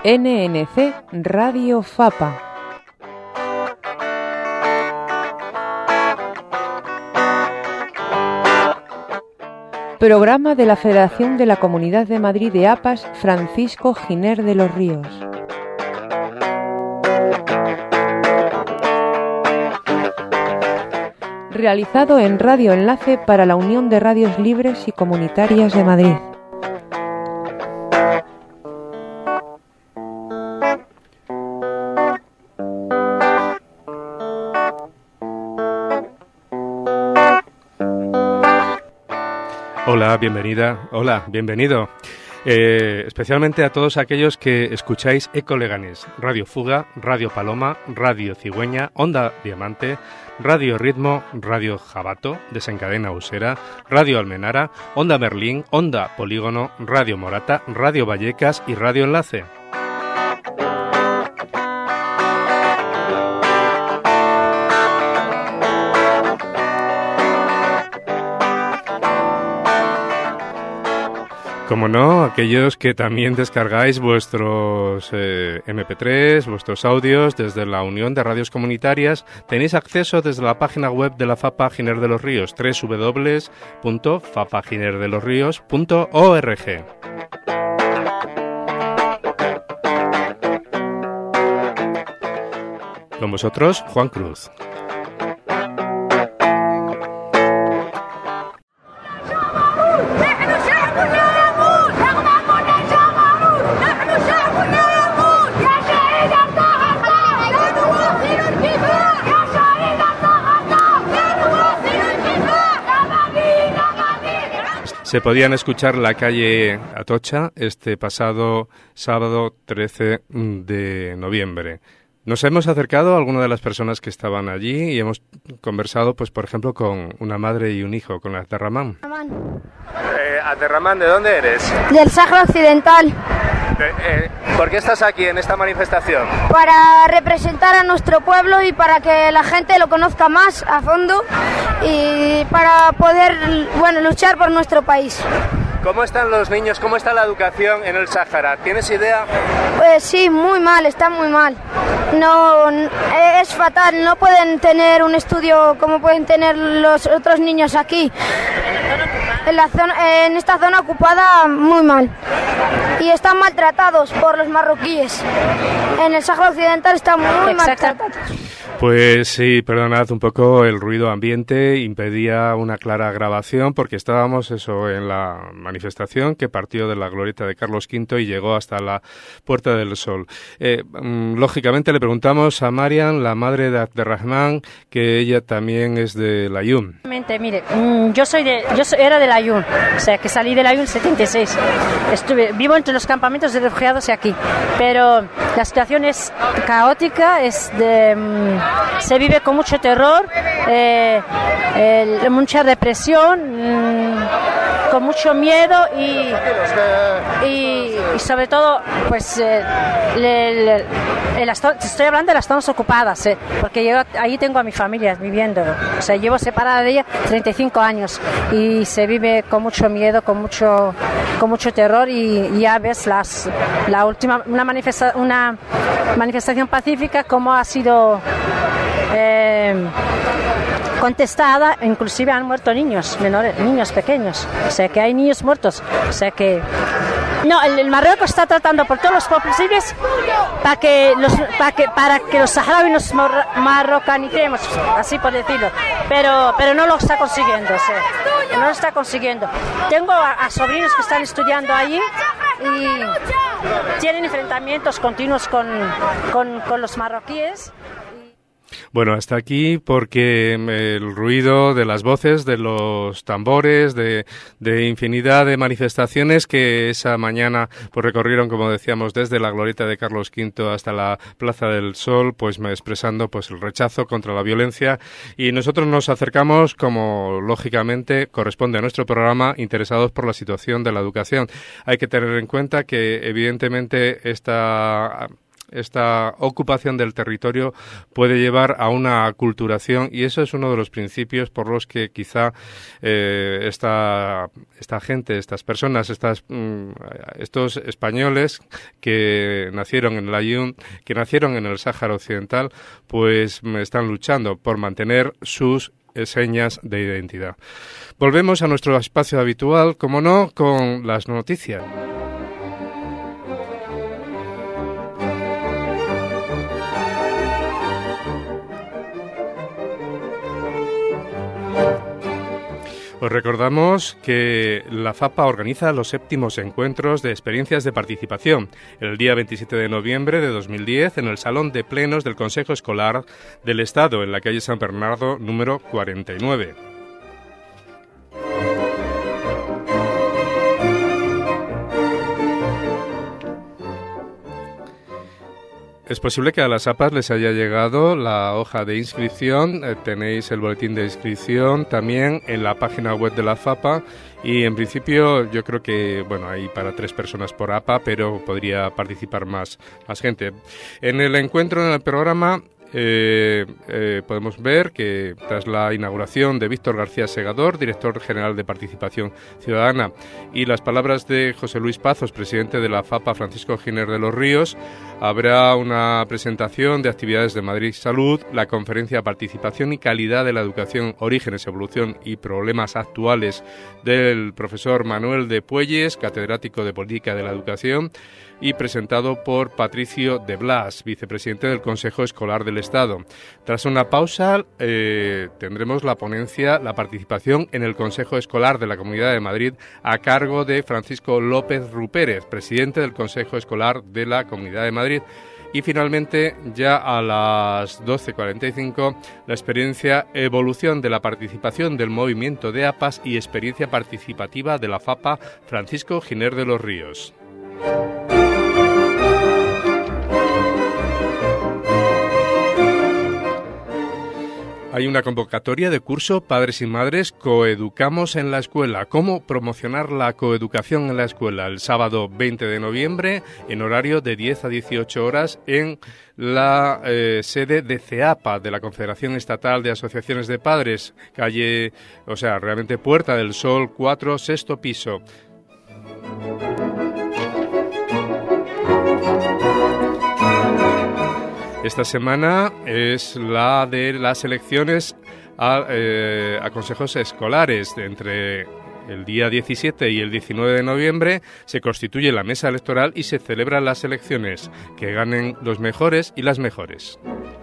NNC Radio Fapa. Programa de la Federación de la Comunidad de Madrid de APAS Francisco Giner de los Ríos. Realizado en Radio Enlace para la Unión de Radios Libres y Comunitarias de Madrid. Hola, bienvenida. Hola, bienvenido. Especialmente a todos aquellos que escucháis Eco Leganés, Radio Fuga, Radio Paloma, Radio Cigüeña, Onda Diamante, Radio Ritmo, Radio Jabato, Desencadena Usera, Radio Almenara, Onda Berlín, Onda Polígono, Radio Morata, Radio Vallecas y Radio Enlace. Como no, aquellos que también descargáis vuestros MP3, vuestros audios desde la Unión de Radios Comunitarias, tenéis acceso desde la página web de la FAPA Giner de los Ríos, www.fapaginerdelosrios.org. Con vosotros, Juan Cruz. Se podían escuchar la calle Atocha este pasado sábado 13 de noviembre. Nos hemos acercado a algunas de las personas que estaban allí y hemos conversado, pues por ejemplo, con una madre y un hijo, con Abderramán. Abderramán, ¿de dónde eres? Del Sáhara Occidental. ¿Por qué estás aquí en esta manifestación? Para representar a nuestro pueblo y para que la gente lo conozca más a fondo y para poder, luchar por nuestro país. ¿Cómo están los niños? ¿Cómo está la educación en el Sáhara? ¿Tienes idea? Pues sí, muy mal, está muy mal. No, es fatal, no pueden tener un estudio como pueden tener los otros niños aquí. En esta zona ocupada, muy mal. Y están maltratados por los marroquíes. En el Sáhara Occidental están muy maltratados. Pues sí, perdonad un poco, el ruido ambiente impedía una clara grabación porque estábamos en la manifestación que partió de la glorieta de Carlos V y llegó hasta la Puerta del Sol. Lógicamente le preguntamos a Marian, la madre de Abderramán, que ella también es de Layún. Mire, yo era de Layún, o sea que salí de Layún en 76. Vivo entre los campamentos de refugiados y aquí, pero la situación es caótica, se vive con mucho terror, mucha represión, con mucho miedo y sobre todo, pues, estoy hablando de las zonas ocupadas, porque yo allí tengo a mi familia viviendo, o sea, llevo separada de ella 35 años y se vive con mucho miedo, con mucho terror y ya ves una manifestación pacífica como ha sido contestada, inclusive han muerto niños menores, niños pequeños, o sea que hay niños muertos, o sea que no, el Marruecos está tratando por todos los posibles para que los saharauis nos marrocanicemos, así por decirlo, pero no lo está consiguiendo, o sea, no lo está consiguiendo. Tengo a sobrinos que están estudiando allí y tienen enfrentamientos continuos con los marroquíes. Bueno, hasta aquí porque el ruido de las voces, de los tambores, de infinidad de manifestaciones que esa mañana pues recorrieron, como decíamos, desde la glorieta de Carlos V hasta la Plaza del Sol, pues expresando pues el rechazo contra la violencia, y nosotros nos acercamos, como lógicamente corresponde a nuestro programa, interesados por la situación de la educación. Hay que tener en cuenta que evidentemente esta esta ocupación del territorio puede llevar a una aculturación, y eso es uno de los principios por los que quizá esta gente, estas personas, estos españoles que nacieron en el Aaiún, que nacieron en el Sáhara Occidental, pues están luchando por mantener sus señas de identidad. Volvemos a nuestro espacio habitual, como no, con las noticias. Os recordamos que la FAPA organiza los 7º encuentros de experiencias de participación el día 27 de noviembre de 2010 en el Salón de Plenos del Consejo Escolar del Estado, en la calle San Bernardo, número 49. Es posible que a las APAs les haya llegado la hoja de inscripción. Tenéis el boletín de inscripción también en la página web de la FAPA, y en principio yo creo que hay para 3 personas por APA, pero podría participar más gente. En el encuentro, en el programa, podemos ver que tras la inauguración de Víctor García Segador, director general de Participación Ciudadana, y las palabras de José Luis Pazos, presidente de la FAPA Francisco Giner de los Ríos, habrá una presentación de actividades de Madrid Salud, la conferencia Participación y Calidad de la Educación, Orígenes, Evolución y Problemas Actuales del profesor Manuel de Puelles, catedrático de Política de la Educación, y presentado por Patricio de Blas, vicepresidente del Consejo Escolar del Estado. Tras una pausa, tendremos la ponencia, la participación en el Consejo Escolar de la Comunidad de Madrid, a cargo de Francisco López Rupérez, presidente del Consejo Escolar de la Comunidad de Madrid. Y finalmente, ya a las 12:45, la experiencia Evolución de la participación del movimiento de APAS y experiencia participativa de la FAPA Francisco Giner de los Ríos. Hay una convocatoria de curso Padres y Madres Coeducamos en la Escuela. ¿Cómo promocionar la coeducación en la escuela? El sábado 20 de noviembre, en horario de 10 a 18 horas, en la sede de CEAPA, de la Confederación Estatal de Asociaciones de Padres, realmente Puerta del Sol 4, 6º piso. Esta semana es la de las elecciones a consejos escolares. Entre el día 17 y el 19 de noviembre se constituye la mesa electoral y se celebran las elecciones. Que ganen los mejores y las mejores.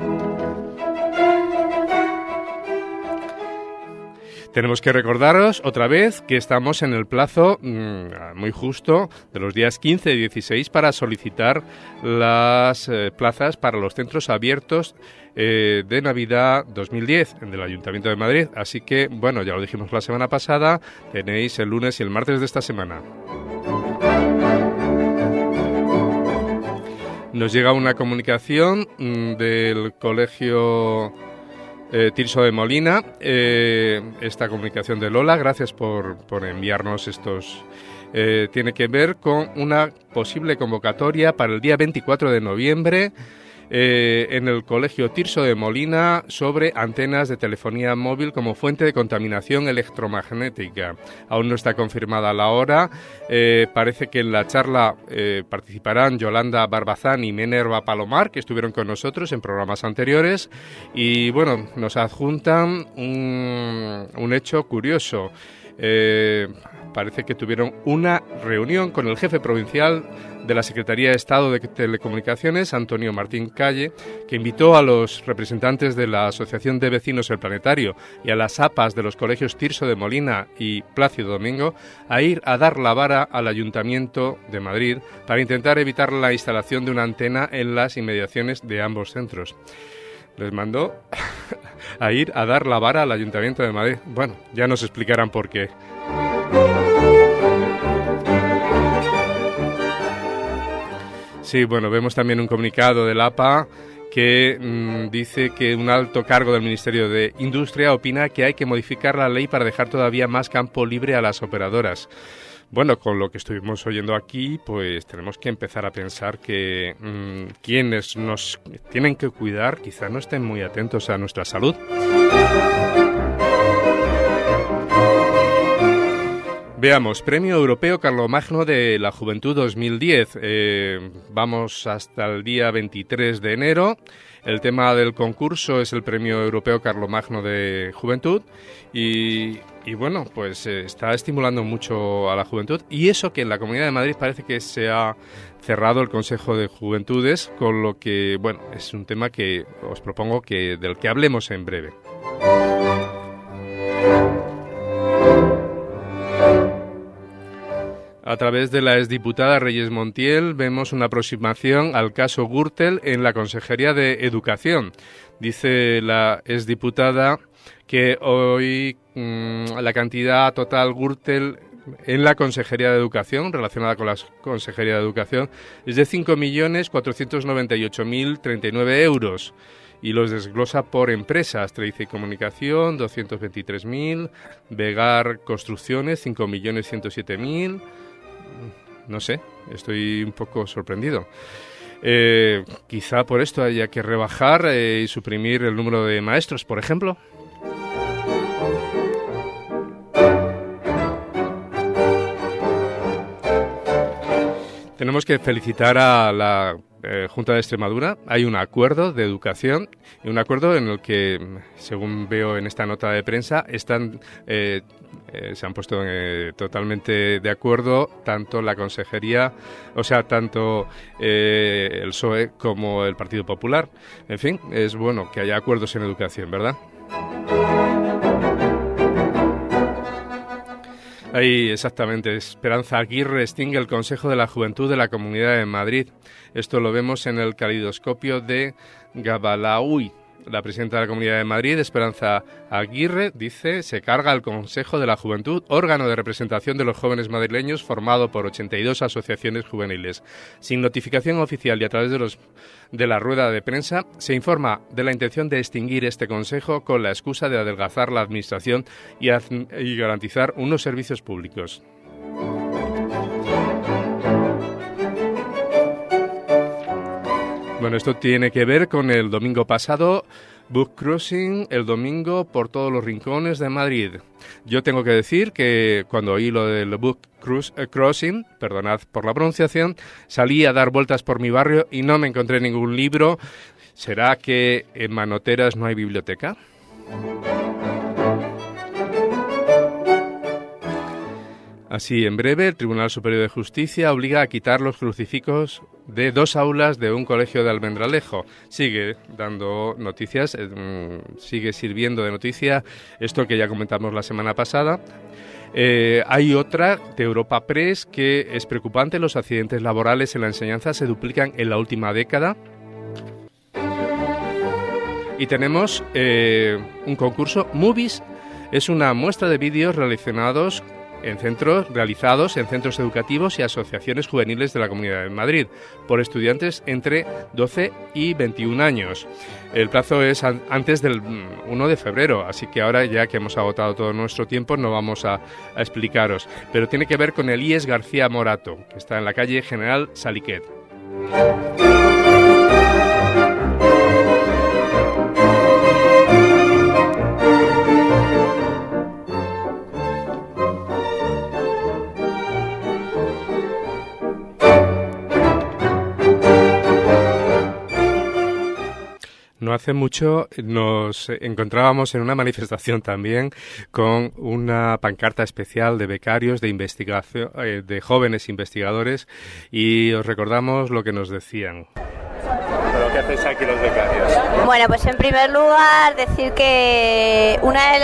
Tenemos que recordaros otra vez que estamos en el plazo muy justo de los días 15 y 16 para solicitar las plazas para los centros abiertos de Navidad 2010 del Ayuntamiento de Madrid. Así que, ya lo dijimos la semana pasada, tenéis el lunes y el martes de esta semana. Nos llega una comunicación del colegio Tirso de Molina, esta comunicación de Lola, gracias por enviarnos estos. Tiene que ver con una posible convocatoria para el día 24 de noviembre en el colegio Tirso de Molina sobre antenas de telefonía móvil como fuente de contaminación electromagnética. Aún no está confirmada la hora. Parece que en la charla participarán Yolanda Barbazán y Minerva Palomar, que estuvieron con nosotros en programas anteriores. Y nos adjuntan un hecho curioso. Parece que tuvieron una reunión con el jefe provincial de la Secretaría de Estado de Telecomunicaciones, Antonio Martín Calle, que invitó a los representantes de la Asociación de Vecinos El Planetario y a las APAs de los colegios Tirso de Molina y Plácido Domingo a ir a dar la vara al Ayuntamiento de Madrid para intentar evitar la instalación de una antena en las inmediaciones de ambos centros. Les mandó a ir a dar la vara al Ayuntamiento de Madrid. Ya nos explicarán por qué. Sí, vemos también un comunicado del APA que dice que un alto cargo del Ministerio de Industria opina que hay que modificar la ley para dejar todavía más campo libre a las operadoras. Bueno, con lo que estuvimos oyendo aquí, pues tenemos que empezar a pensar que quienes nos tienen que cuidar quizá no estén muy atentos a nuestra salud. Veamos, Premio Europeo Carlomagno de la Juventud 2010. Vamos hasta el día 23 de enero. El tema del concurso es el Premio Europeo Carlomagno de Juventud y bueno, pues está estimulando mucho a la juventud, y eso que en la Comunidad de Madrid parece que se ha cerrado el Consejo de Juventudes, con lo que, bueno, es un tema que os propongo del que hablemos en breve. A través de la exdiputada Reyes Montiel vemos una aproximación al caso Gürtel en la Consejería de Educación. Dice la exdiputada que hoy la cantidad total Gürtel en la Consejería de Educación, relacionada con la Consejería de Educación, es de 5.498.039 euros. Y los desglosa por empresas: Tradice y Comunicación, 223.000, Vegar Construcciones, 5.107.000... No sé, estoy un poco sorprendido. Quizá por esto haya que rebajar y suprimir el número de maestros, por ejemplo. Tenemos que felicitar a la Junta de Extremadura. Hay un acuerdo de educación, y un acuerdo en el que, según veo en esta nota de prensa, se han puesto totalmente de acuerdo tanto la Consejería, o sea, tanto el PSOE como el Partido Popular. En fin, es bueno que haya acuerdos en educación, ¿verdad? Ahí, exactamente. Esperanza Aguirre extingue el Consejo de la Juventud de la Comunidad de Madrid. Esto lo vemos en el calidoscopio de Gabalaui. La presidenta de la Comunidad de Madrid, Esperanza Aguirre, dice: se carga el Consejo de la Juventud, órgano de representación de los jóvenes madrileños formado por 82 asociaciones juveniles. Sin notificación oficial y a través de la rueda de prensa, se informa de la intención de extinguir este Consejo con la excusa de adelgazar la administración y garantizar unos servicios públicos. Bueno, esto tiene que ver con el domingo pasado, Book Crossing, el domingo por todos los rincones de Madrid. Yo tengo que decir que cuando oí lo del Book Crossing, perdonad por la pronunciación, salí a dar vueltas por mi barrio y no me encontré ningún libro. ¿Será que en Manoteras no hay biblioteca? Así, en breve, el Tribunal Superior de Justicia obliga a quitar los crucifijos de 2 aulas de un colegio de Almendralejo. Sigue dando noticias, sigue sirviendo de noticia esto que ya comentamos la semana pasada. Hay otra de Europa Press que es preocupante. Los accidentes laborales en la enseñanza se duplican en la última década. Y tenemos un concurso. Movies es una muestra de vídeos realizados en centros educativos y asociaciones juveniles de la Comunidad de Madrid por estudiantes entre 12 y 21 años. El plazo es antes del 1 de febrero, así que ahora, ya que hemos agotado todo nuestro tiempo, no vamos a explicaros. Pero tiene que ver con el IES García Morato, que está en la calle General Saliquet. No hace mucho nos encontrábamos en una manifestación también con una pancarta especial de becarios de investigación, de jóvenes investigadores, y os recordamos lo que nos decían. ¿Pero qué hacéis aquí los becarios? Bueno, pues en primer lugar decir que una de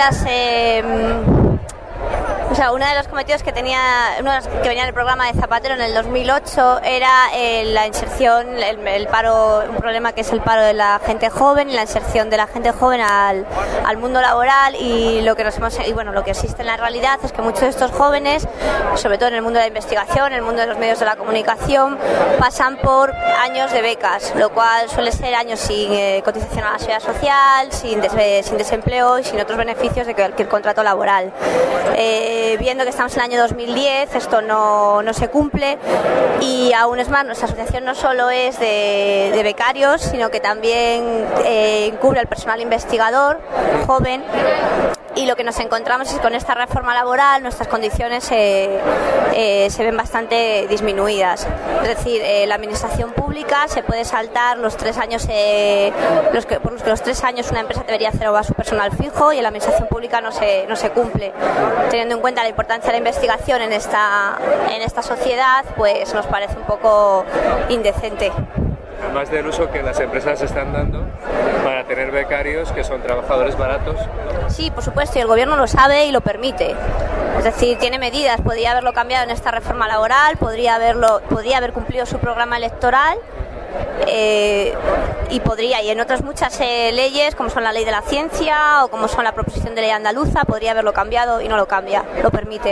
los cometidos que venía en el programa de Zapatero en el 2008 era la inserción, el paro, un problema que es el paro de la gente joven y la inserción de la gente joven al mundo laboral, y lo que existe en la realidad es que muchos de estos jóvenes, sobre todo en el mundo de la investigación, en el mundo de los medios de la comunicación, pasan por años de becas, lo cual suele ser años sin cotización a la seguridad social, sin desempleo y sin otros beneficios de cualquier contrato laboral. viendo que estamos en el año 2010, esto no se cumple, y aún es más, nuestra asociación no solo es de becarios, sino que también cubre al personal investigador joven, y lo que nos encontramos es que con esta reforma laboral nuestras condiciones se ven bastante disminuidas. Es decir, la administración pública se puede saltar los 3 años, por los 3 años una empresa debería hacer a su personal fijo, y en la administración pública no se cumple. Teniendo en cuenta la importancia de la investigación en esta sociedad, pues nos parece un poco indecente. Además del uso que las empresas están dando para tener becarios que son trabajadores baratos. Sí, por supuesto, y el gobierno lo sabe y lo permite. Es decir, tiene medidas, podría haberlo cambiado en esta reforma laboral, podría haber cumplido su programa electoral, y en otras muchas leyes, como son la ley de la ciencia o como son la proposición de ley andaluza, podría haberlo cambiado y no lo cambia, lo permite.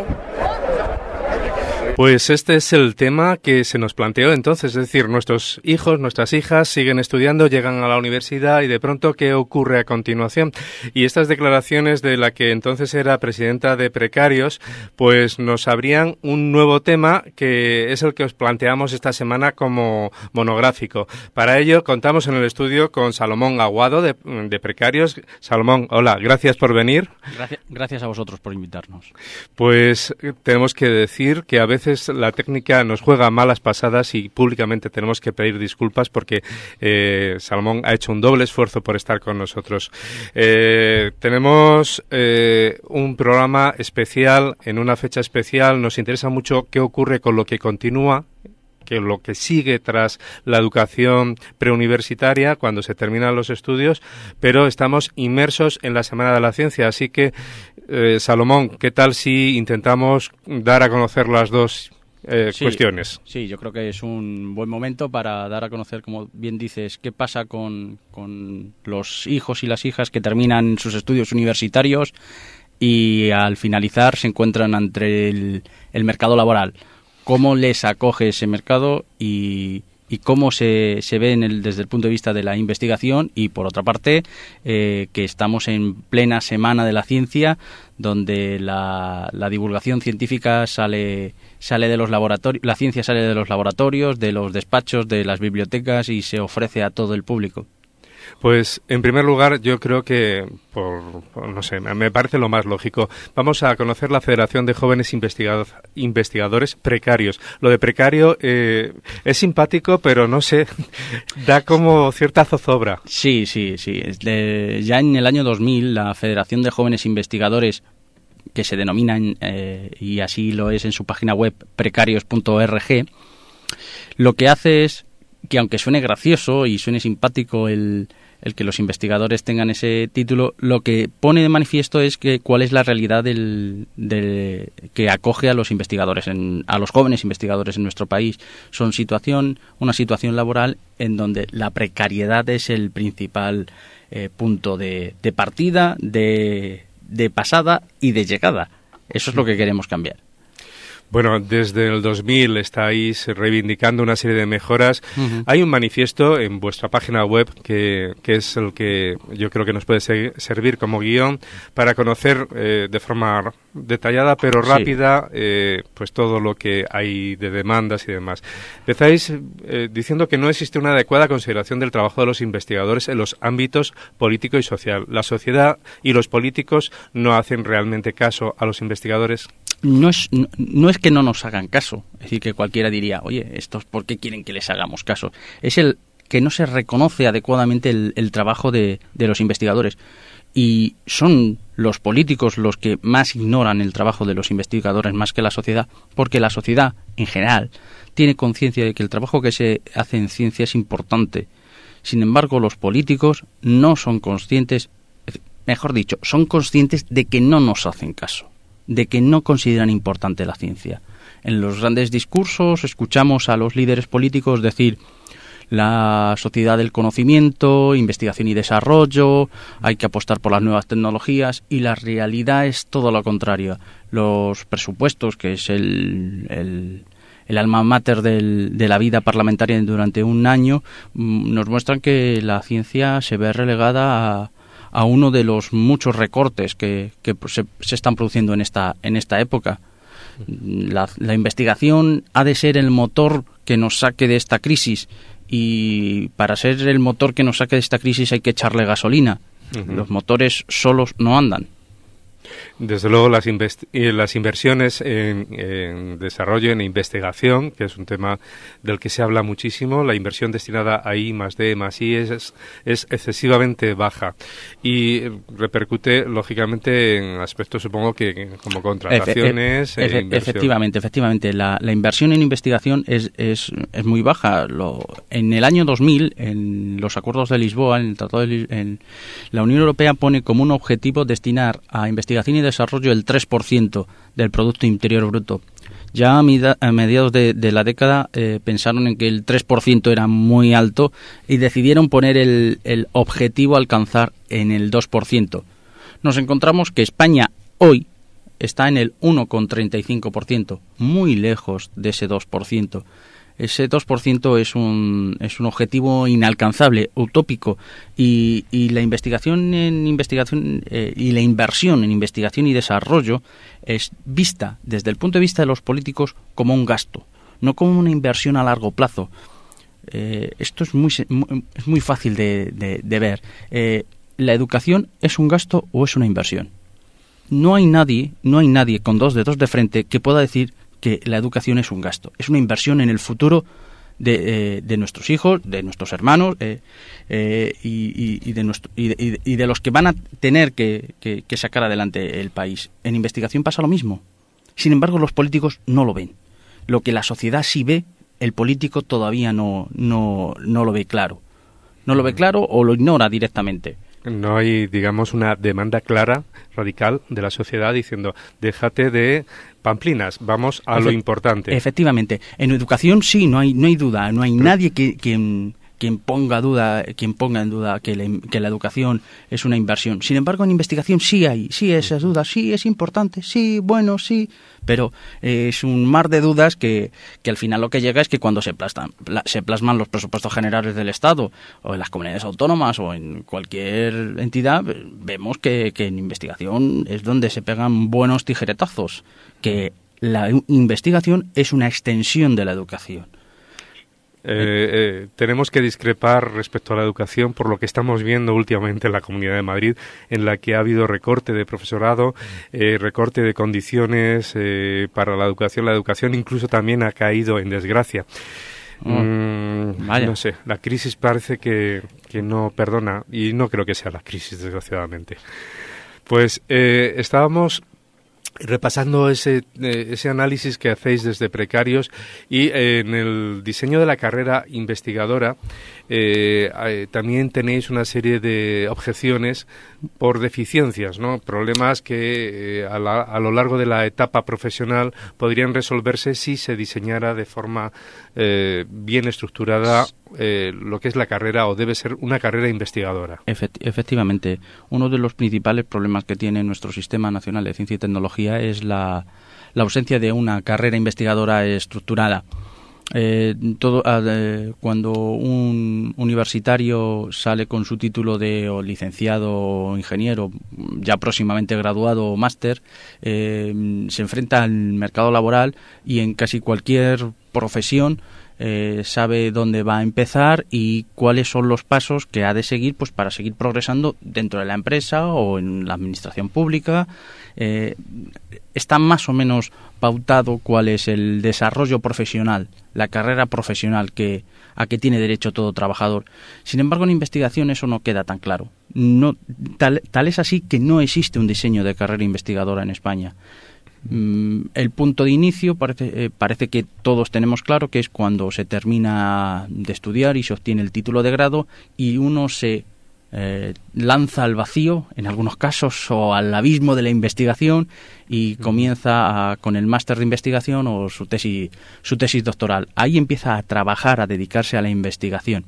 Pues este es el tema que se nos planteó entonces, es decir, nuestros hijos, nuestras hijas siguen estudiando, llegan a la universidad y de pronto, ¿qué ocurre a continuación? Y estas declaraciones de la que entonces era presidenta de Precarios, pues nos abrían un nuevo tema que es el que os planteamos esta semana como monográfico. Para ello contamos en el estudio con Salomón Aguado de Precarios. Salomón, hola, gracias por venir. Gracias a vosotros por invitarnos. Pues tenemos que decir que a veces la técnica nos juega malas pasadas y públicamente tenemos que pedir disculpas porque Salomón ha hecho un doble esfuerzo por estar con nosotros. Tenemos un programa especial en una fecha especial. Nos interesa mucho qué ocurre con lo que continúa, que lo que sigue tras la educación preuniversitaria cuando se terminan los estudios, pero estamos inmersos en la Semana de la Ciencia, así que Salomón, ¿qué tal si intentamos dar a conocer las dos cuestiones? Sí, yo creo que es un buen momento para dar a conocer, como bien dices, qué pasa con los hijos y las hijas que terminan sus estudios universitarios y al finalizar se encuentran ante el mercado laboral. Cómo les acoge ese mercado y cómo se ve desde el punto de vista de la investigación, y por otra parte que estamos en plena Semana de la Ciencia, donde la divulgación científica sale de los laboratorios, la ciencia sale de los laboratorios, de los despachos, de las bibliotecas y se ofrece a todo el público. Pues, en primer lugar, yo creo que, no sé, me parece lo más lógico. Vamos a conocer la Federación de Jóvenes Investigadores Precarios. Lo de precario es simpático, pero no sé, da como cierta zozobra. Sí. Ya en el año 2000, la Federación de Jóvenes Investigadores, que se denomina, y así lo es en su página web, precarios.org, lo que hace es que, aunque suene gracioso y suene simpático el que los investigadores tengan ese título, lo que pone de manifiesto es que cuál es la realidad que acoge a los investigadores, a los jóvenes investigadores en nuestro país. Son una situación laboral en donde la precariedad es el principal punto de partida, de pasada y de llegada. Eso es lo que queremos cambiar. Bueno, desde el 2000 estáis reivindicando una serie de mejoras. Uh-huh. Hay un manifiesto en vuestra página web que es el que yo creo que nos puede servir como guión para conocer de forma detallada pero rápida pues todo lo que hay de demandas y demás. Empezáis diciendo que no existe una adecuada consideración del trabajo de los investigadores en los ámbitos político y social. La sociedad y los políticos no hacen realmente caso a los investigadores. No es que no nos hagan caso, es decir, que cualquiera diría, oye, ¿estos por qué quieren que les hagamos caso? Es el que no se reconoce adecuadamente el trabajo de los investigadores, y son los políticos los que más ignoran el trabajo de los investigadores más que la sociedad, porque la sociedad en general tiene conciencia de que el trabajo que se hace en ciencia es importante. Sin embargo, los políticos no son conscientes, mejor dicho, son conscientes de que no nos hacen caso, de que no consideran importante la ciencia. En los grandes discursos escuchamos a los líderes políticos decir la sociedad del conocimiento, investigación y desarrollo, hay que apostar por las nuevas tecnologías, y la realidad es todo lo contrario. Los presupuestos, que es el alma mater de la vida parlamentaria durante un año, nos muestran que la ciencia se ve relegada a uno de los muchos recortes que se están produciendo en esta época. La investigación ha de ser el motor que nos saque de esta crisis, y para ser el motor que nos saque de esta crisis hay que echarle gasolina. Los motores solos no andan. Desde luego las inversiones en desarrollo, en investigación, que es un tema del que se habla muchísimo, la inversión destinada a I+D+I es excesivamente baja y repercute lógicamente en aspectos, supongo que como contrataciones. Efectivamente, la inversión en investigación es muy baja. En el año 2000, en los acuerdos de Lisboa, en el Tratado la Unión Europea pone como un objetivo destinar a investigación y desarrollo el 3% del Producto Interior Bruto. Ya a mediados de la década pensaron en que el 3% era muy alto y decidieron poner el objetivo a alcanzar en el 2%. Nos encontramos que España hoy está en el 1,35%, muy lejos de ese 2%. Ese 2% es un objetivo inalcanzable, utópico, y la investigación y la inversión en investigación y desarrollo es vista desde el punto de vista de los políticos como un gasto, no como una inversión a largo plazo. Esto es muy fácil de ver. ¿La educación es un gasto o es una inversión? No hay nadie con dos dedos de frente que pueda decir que la educación es un gasto, es una inversión en el futuro de nuestros hijos, de nuestros hermanos y de los que van a tener que sacar adelante el país. En investigación pasa lo mismo. Sin embargo, los políticos no lo ven. Lo que la sociedad sí ve, el político todavía no lo ve claro. No lo ve claro o lo ignora directamente. No hay, digamos, una demanda clara, radical de la sociedad diciendo, déjate de pamplinas, vamos a lo importante. Efectivamente. En educación sí, no hay duda, no hay nadie quien ponga en duda que la educación es una inversión. Sin embargo, en investigación sí hay esas dudas, sí es importante, sí, bueno, sí, pero es un mar de dudas que al final lo que llega es que cuando se plasman los presupuestos generales del Estado o en las comunidades autónomas o en cualquier entidad, vemos que en investigación es donde se pegan buenos tijeretazos, que la investigación es una extensión de la educación. Tenemos que discrepar respecto a la educación por lo que estamos viendo últimamente en la Comunidad de Madrid, en la que ha habido recorte de profesorado, recorte de condiciones para la educación. La educación incluso también ha caído en desgracia. No sé, la crisis parece que no perdona y no creo que sea la crisis, desgraciadamente. Pues estábamos repasando ese análisis que hacéis desde Precarios y en el diseño de la carrera investigadora también tenéis una serie de objeciones por deficiencias, ¿no? Problemas que a lo largo de la etapa profesional podrían resolverse si se diseñara de forma bien estructurada lo que es la carrera o debe ser una carrera investigadora. Efectivamente, uno de los principales problemas que tiene nuestro Sistema Nacional de Ciencia y Tecnología es la ausencia de una carrera investigadora estructurada. Cuando un universitario sale con su título de licenciado o ingeniero, ya próximamente graduado o máster, se enfrenta al mercado laboral y en casi cualquier profesión sabe dónde va a empezar y cuáles son los pasos que ha de seguir pues para seguir progresando dentro de la empresa o en la administración pública. Está más o menos pautado cuál es el desarrollo profesional, la carrera profesional a que tiene derecho todo trabajador. Sin embargo, en investigación eso no queda tan claro. Tal es así que no existe un diseño de carrera investigadora en España. El punto de inicio parece que todos tenemos claro que es cuando se termina de estudiar y se obtiene el título de grado y uno se lanza al vacío, en algunos casos, o al abismo de la investigación y comienza con el máster de investigación o su tesis doctoral. Ahí empieza a trabajar, a dedicarse a la investigación.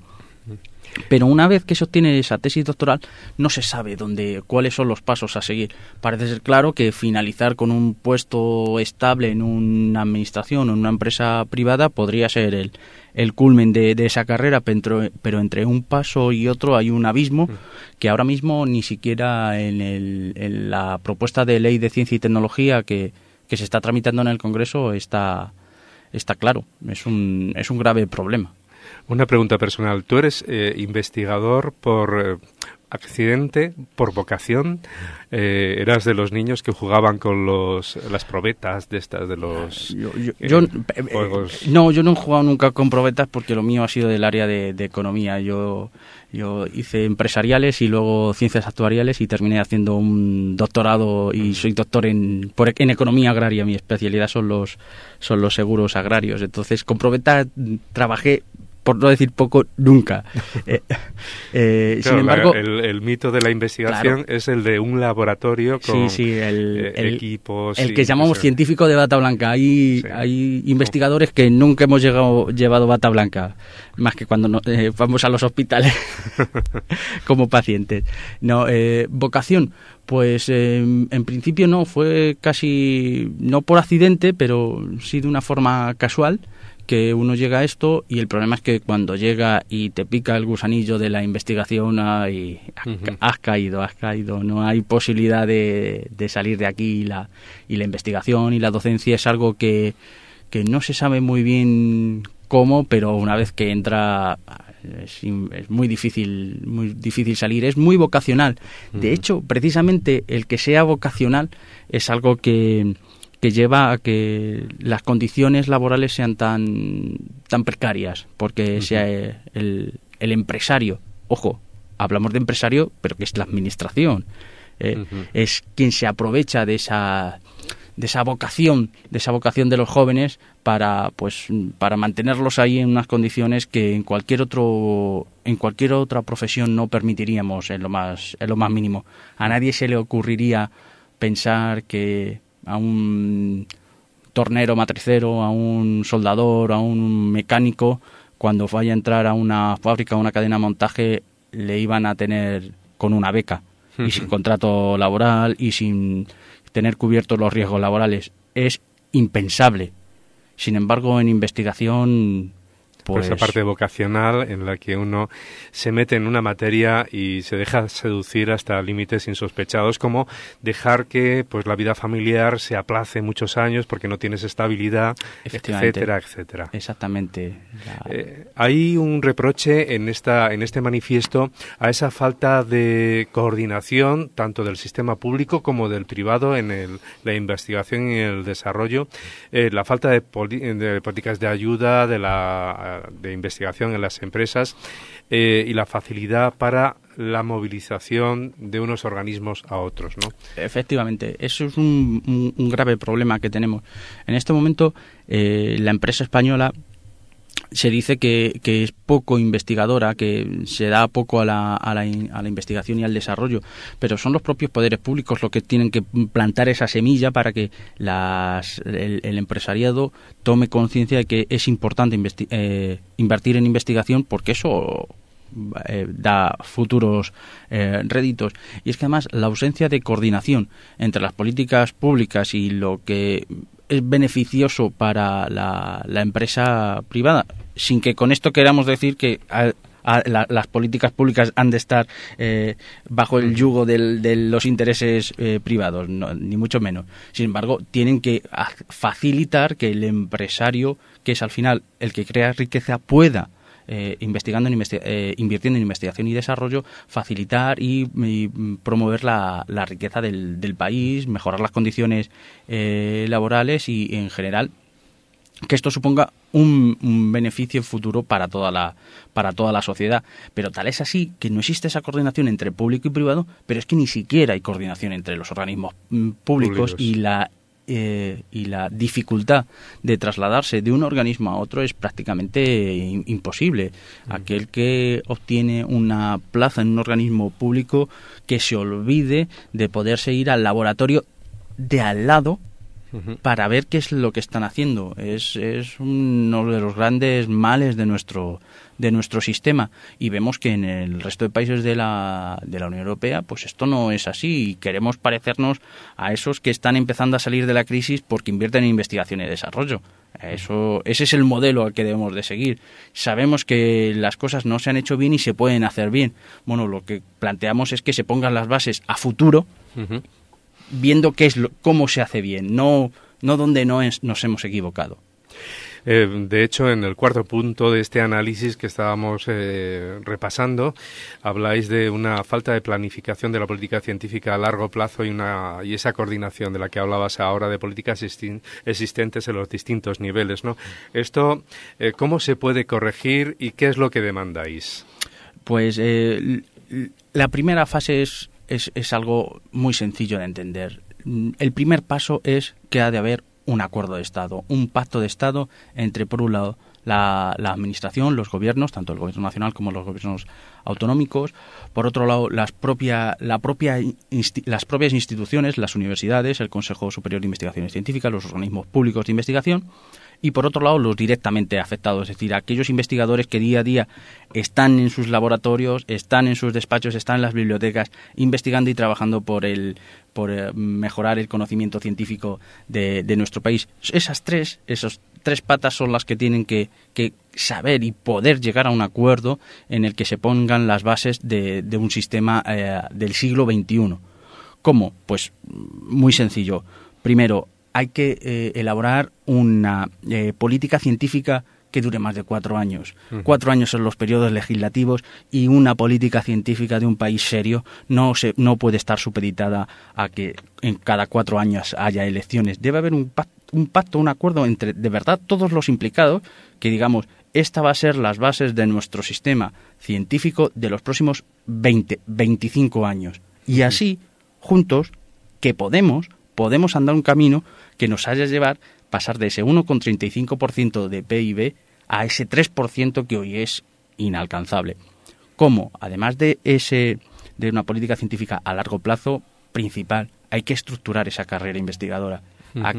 Pero una vez que se obtiene esa tesis doctoral, no se sabe cuáles son los pasos a seguir. Parece ser claro que finalizar con un puesto estable en una administración o en una empresa privada podría ser el culmen de esa carrera, pero entre un paso y otro hay un abismo que ahora mismo ni siquiera en la propuesta de ley de ciencia y tecnología que se está tramitando en el Congreso está claro. Es un grave problema. Una pregunta personal. ¿Tú eres investigador por accidente, por vocación? ¿Eras de los niños que jugaban con las probetas de estas, de los juegos? No, yo no he jugado nunca con probetas porque lo mío ha sido del área de economía. Yo hice empresariales y luego ciencias actuariales y terminé haciendo un doctorado y soy doctor en economía agraria. Mi especialidad son los seguros agrarios. Entonces, con probetas trabajé, por no decir poco, nunca. Claro, sin embargo, el mito de la investigación, claro, es el de un laboratorio con equipos. El que llamamos científico de bata blanca. Hay investigadores que nunca hemos llevado bata blanca, más que cuando vamos a los hospitales como pacientes. No, vocación. Pues en principio no, fue casi, no por accidente, pero sí de una forma casual, que uno llega a esto, y el problema es que cuando llega y te pica el gusanillo de la investigación, has caído, no hay posibilidad de salir de aquí, y la investigación y la docencia es algo que no se sabe muy bien cómo, pero una vez que entra es muy difícil salir, es muy vocacional. De hecho, precisamente el que sea vocacional es algo que lleva a que las condiciones laborales sean tan precarias, porque sea el empresario, ojo, hablamos de empresario, pero que es la administración, es quien se aprovecha de esa vocación de los jóvenes para mantenerlos ahí en unas condiciones que en cualquier otra profesión no permitiríamos en lo más mínimo. A nadie se le ocurriría pensar que a un tornero matricero, a un soldador, a un mecánico, cuando vaya a entrar a una fábrica o una cadena de montaje, le iban a tener con una beca y sin contrato laboral y sin tener cubiertos los riesgos laborales. Es impensable. Sin embargo, en investigación, pues esa parte vocacional en la que uno se mete en una materia y se deja seducir hasta límites insospechados, como dejar que pues la vida familiar se aplace muchos años porque no tienes estabilidad, etcétera. Exactamente. Hay un reproche en este manifiesto a esa falta de coordinación tanto del sistema público como del privado en la investigación y el desarrollo, la falta de políticas de ayuda, de investigación en las empresas y la facilidad para la movilización de unos organismos a otros, ¿no? Efectivamente, eso es un grave problema que tenemos. En este momento, la empresa española se dice que es poco investigadora, que se da poco a la investigación y al desarrollo, pero son los propios poderes públicos los que tienen que plantar esa semilla para que el empresariado tome conciencia de que es importante invertir en investigación, porque eso da futuros réditos. Y es que además la ausencia de coordinación entre las políticas públicas y lo que es beneficioso para la empresa privada, sin que con esto queramos decir que las políticas públicas han de estar bajo el yugo de los intereses privados, no, ni mucho menos. Sin embargo, tienen que facilitar que el empresario, que es al final el que crea riqueza, pueda invirtiendo en investigación y desarrollo, facilitar y promover la riqueza del país, mejorar las condiciones laborales y, en general, que esto suponga un beneficio futuro para toda la sociedad. Pero tal es así que no existe esa coordinación entre público y privado, pero es que ni siquiera hay coordinación entre los organismos públicos. Y la dificultad de trasladarse de un organismo a otro es prácticamente imposible. Aquel que obtiene una plaza en un organismo público, que se olvide de poderse ir al laboratorio de al lado para ver qué es lo que están haciendo. Es uno de los grandes males de nuestro sistema, y vemos que en el resto de países de la Unión Europea pues esto no es así, y queremos parecernos a esos que están empezando a salir de la crisis porque invierten en investigación y desarrollo. Ese es el modelo al que debemos de seguir. Sabemos que las cosas no se han hecho bien y se pueden hacer bien. Bueno, lo que planteamos es que se pongan las bases a futuro, viendo cómo se hace bien, no donde nos hemos equivocado. De hecho, en el cuarto punto de este análisis que estábamos repasando, habláis de una falta de planificación de la política científica a largo plazo y esa coordinación de la que hablabas ahora de políticas existentes en los distintos niveles, ¿no? Esto, ¿cómo se puede corregir y qué es lo que demandáis? Pues la primera fase es algo muy sencillo de entender. El primer paso es que ha de haber un acuerdo de Estado, un pacto de Estado entre, por un lado, la Administración, los gobiernos, tanto el Gobierno nacional como los gobiernos autonómicos, por otro lado, las propias instituciones, las universidades, el Consejo Superior de Investigaciones Científicas, los organismos públicos de investigación, y por otro lado los directamente afectados, es decir, aquellos investigadores que día a día están en sus laboratorios, están en sus despachos, están en las bibliotecas, investigando y trabajando por mejorar el conocimiento científico de nuestro país. Esas tres patas son las que tienen que saber y poder llegar a un acuerdo en el que se pongan las bases de un sistema del siglo XXI. ¿Cómo? Pues muy sencillo. Primero, hay que elaborar una política científica que dure más de 4 años. 4 años son los periodos legislativos, y una política científica de un país serio no puede estar supeditada a que en cada 4 años haya elecciones. Debe haber un pacto, un acuerdo entre de verdad todos los implicados, que digamos, esta va a ser las bases de nuestro sistema científico de los próximos 25 años. Y así, juntos, que podemos andar un camino que nos haya llevar pasar de ese 1,35% de PIB a ese 3% que hoy es inalcanzable. ¿Cómo? Además de una política científica a largo plazo principal, hay que estructurar esa carrera investigadora. A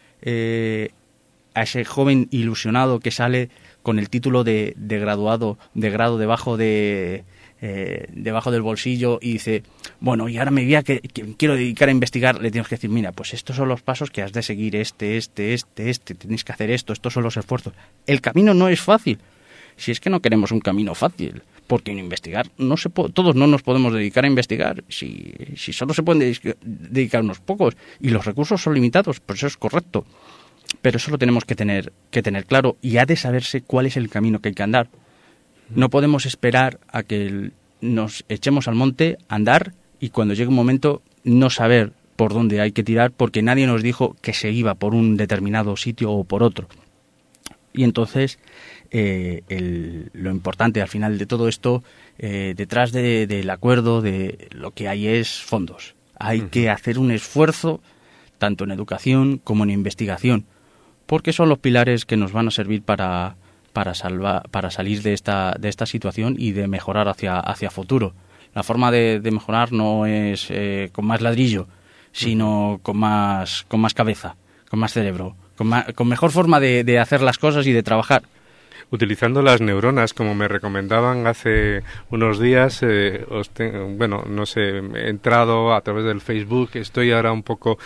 ese joven ilusionado que sale con el título de grado debajo del bolsillo y dice, bueno, y ahora me voy a que quiero dedicar a investigar, le tienes que decir, mira, pues estos son los pasos que has de seguir, tenéis que hacer estos son los esfuerzos. El camino no es fácil, si es que no queremos un camino fácil, porque en investigar todos no nos podemos dedicar a investigar, si solo se pueden dedicar unos pocos y los recursos son limitados, pues eso es correcto, pero eso lo tenemos que tener claro, y ha de saberse cuál es el camino que hay que andar. No podemos esperar a que nos echemos al monte, andar, y cuando llegue un momento no saber por dónde hay que tirar, porque nadie nos dijo que se iba por un determinado sitio o por otro. Y entonces lo importante al final de todo esto, detrás del acuerdo, de lo que hay es fondos. Hay que hacer un esfuerzo tanto en educación como en investigación, porque son los pilares que nos van a servir para salir de esta situación y de mejorar hacia futuro. La forma de mejorar no es con más ladrillo, sino con más cabeza, con más cerebro, con mejor forma de hacer las cosas y de trabajar. Utilizando las neuronas, como me recomendaban hace unos días, he entrado a través del Facebook, estoy ahora un poco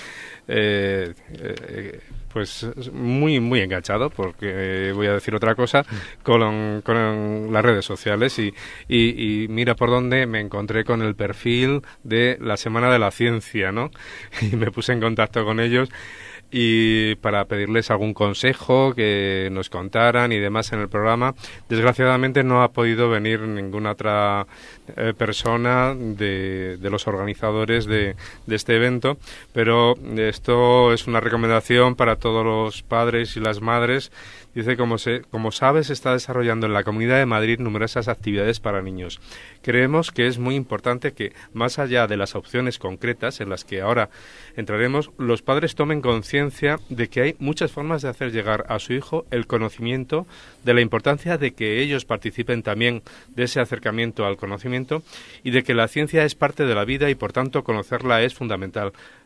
pues muy muy enganchado, porque voy a decir otra cosa, con las redes sociales, y mira por dónde me encontré con el perfil de la Semana de la Ciencia, ¿no? Y me puse en contacto con ellos y para pedirles algún consejo que nos contaran y demás en el programa. Desgraciadamente no ha podido venir ninguna otra persona de los organizadores de este evento, pero esto es una recomendación para todos los padres y las madres. Dice, como sabes, se está desarrollando en la Comunidad de Madrid numerosas actividades para niños. Creemos que es muy importante que, más allá de las opciones concretas en las que ahora entraremos, los padres tomen conciencia de que hay muchas formas de hacer llegar a su hijo el conocimiento, de la importancia de que ellos participen también de ese acercamiento al conocimiento, y de que la ciencia es parte de la vida y, por tanto, conocerla es fundamental.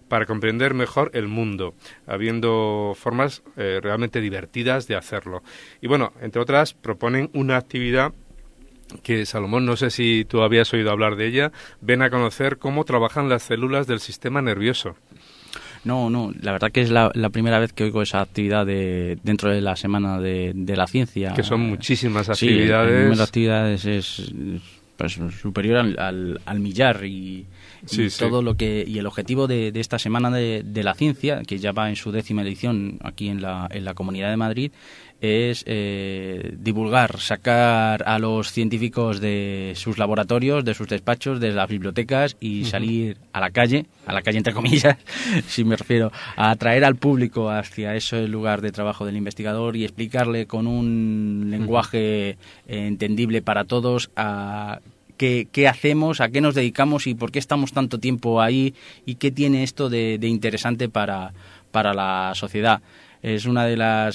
para comprender mejor el mundo, habiendo formas realmente divertidas de hacerlo. Y bueno, entre otras, proponen una actividad que, Salomón, no sé si tú habías oído hablar de ella. Ven a conocer cómo trabajan las células del sistema nervioso. No, la verdad que es la primera vez que oigo esa actividad dentro de la Semana de la Ciencia. Que son muchísimas actividades. Sí, el número de actividades es pues superior al millar y todo lo que y el objetivo de esta Semana de la Ciencia, que ya va en su 10ª edición aquí en la Comunidad de Madrid, es divulgar, sacar a los científicos de sus laboratorios, de sus despachos, de las bibliotecas y salir a la calle entre comillas, si me refiero, a atraer al público hacia ese lugar de trabajo del investigador y explicarle con un lenguaje entendible para todos a qué hacemos, a qué nos dedicamos y por qué estamos tanto tiempo ahí y qué tiene esto de interesante para la sociedad. Es una de la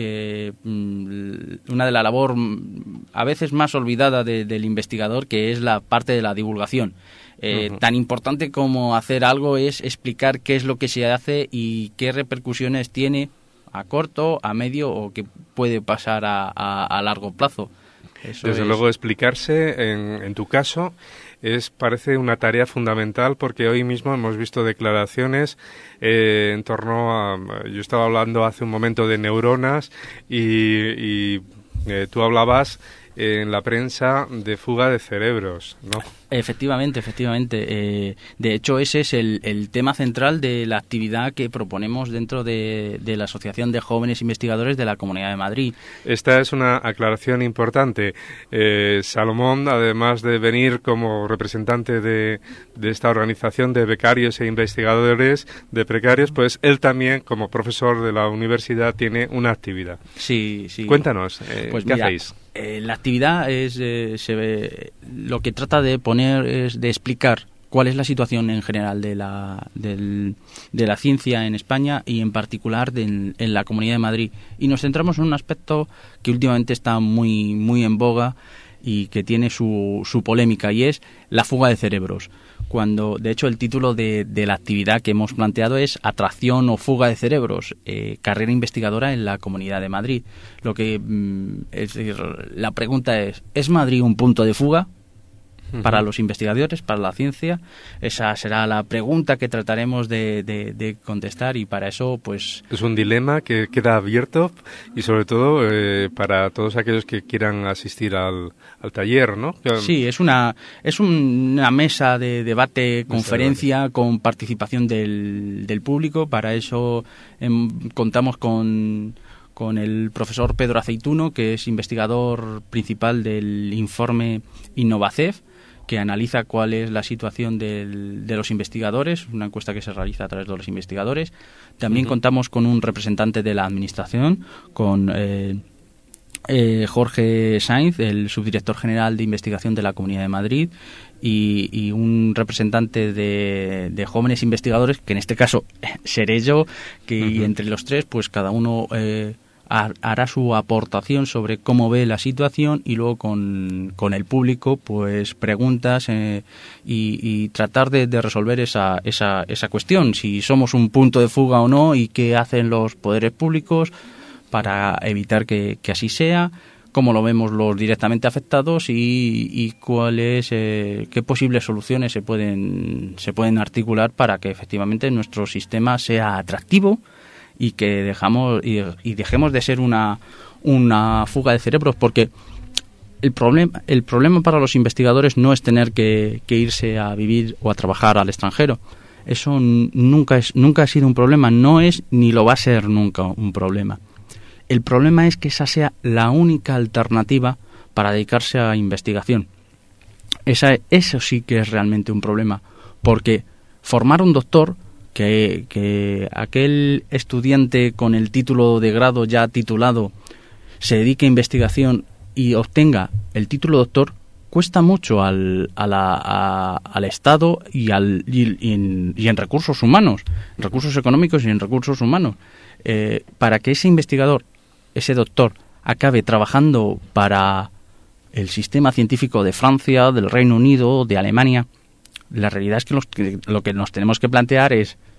labor a veces más olvidada del investigador, que es la parte de la divulgación. Tan importante como hacer algo es explicar qué es lo que se hace y qué repercusiones tiene a corto, a medio o que puede pasar a largo plazo. Desde luego, explicarse, en tu caso, parece una tarea fundamental, porque hoy mismo hemos visto declaraciones en torno a... Yo estaba hablando hace un momento de neuronas y tú hablabas en la prensa de fuga de cerebros, ¿no? Efectivamente. De hecho, ese es el tema central de la actividad que proponemos dentro de la Asociación de Jóvenes Investigadores de la Comunidad de Madrid. Esta es una aclaración importante. Salomón, además de venir como representante de esta organización de becarios e investigadores de precarios, pues él también, como profesor de la universidad, tiene una actividad. Sí. Cuéntanos, pues ¿qué mira, hacéis? La actividad es lo que trata de poner es de explicar cuál es la situación en general de la ciencia en España y en particular en la Comunidad de Madrid. Y nos centramos en un aspecto que últimamente está muy en boga y que tiene su polémica, y es la fuga de cerebros. Cuando, de hecho, el título de la actividad que hemos planteado es Atracción o fuga de cerebros, carrera investigadora en la Comunidad de Madrid. Lo que es decir, la pregunta ¿es Madrid un punto de fuga para los investigadores, para la ciencia? Esa será la pregunta que trataremos de contestar, y para eso pues... Es un dilema que queda abierto y sobre todo para todos aquellos que quieran asistir al taller, ¿no? Sí, es una mesa de debate, conferencia con participación del público. Para eso contamos con el profesor Pedro Aceituno, que es investigador principal del informe Innovacef, que analiza cuál es la situación de los investigadores, una encuesta que se realiza a través de los investigadores. También contamos con un representante de la Administración, con Jorge Sainz, el subdirector general de investigación de la Comunidad de Madrid, y un representante de jóvenes investigadores, que en este caso seré yo, y entre los tres pues cada uno hará su aportación sobre cómo ve la situación, y luego con el público pues preguntas y tratar de resolver esa cuestión, si somos un punto de fuga o no, y qué hacen los poderes públicos para evitar que así sea, cómo lo vemos los directamente afectados y cuáles qué posibles soluciones se pueden articular para que efectivamente nuestro sistema sea atractivo y que dejemos de ser una fuga de cerebros, porque el problema para los investigadores no es tener que irse a vivir o a trabajar al extranjero. Eso nunca ha sido un problema, no es ni lo va a ser nunca un problema. El problema es que esa sea la única alternativa para dedicarse a investigación. Eso sí que es realmente un problema, porque formar un doctor, que aquel estudiante con el título de grado ya titulado se dedique a investigación y obtenga el título de doctor, cuesta mucho al Estado y en recursos humanos, recursos económicos y en recursos humanos. Para que ese investigador, ese doctor, acabe trabajando para el sistema científico de Francia, del Reino Unido, de Alemania, la realidad es que lo que nos tenemos que plantear es